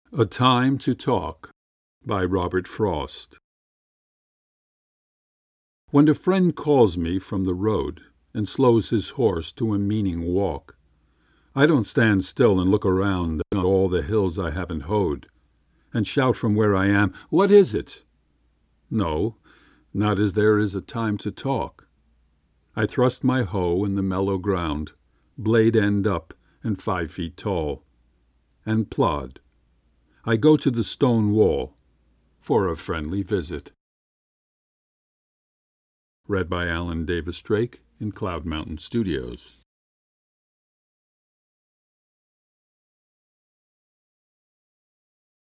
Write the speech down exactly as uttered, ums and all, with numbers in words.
A Time to Talk by Robert Frost. When a friend calls me from the road and slows his horse to a meaning walk, I don't stand still and look around at all the hills I haven't hoed, and shout from where I am, "What is it?" No, not as there is a time to talk. I thrust my hoe in the mellow ground, blade end up and five feet tall, and plod. I go to the stone wall for a friendly visit. Read by Alan Davis Drake in Cloud Mountain Studios.